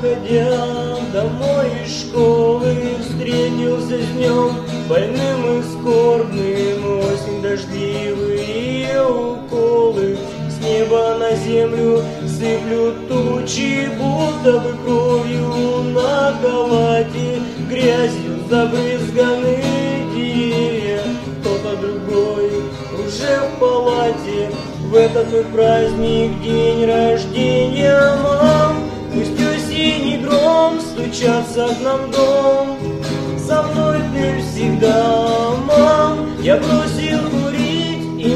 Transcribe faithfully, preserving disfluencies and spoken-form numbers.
приходя домой из школы, встретился с днем больным и скорбным. Осень дождливые уколы с неба на землю сыплют тучи, будто бы кровью на халате, грязью забрызганы деревья. Кто-то другой уже в палате. В этот мой праздник, день рождения, мам, пусть осенний гром стучатся к нам в дом. Со мной ты всегда, мам, я бросил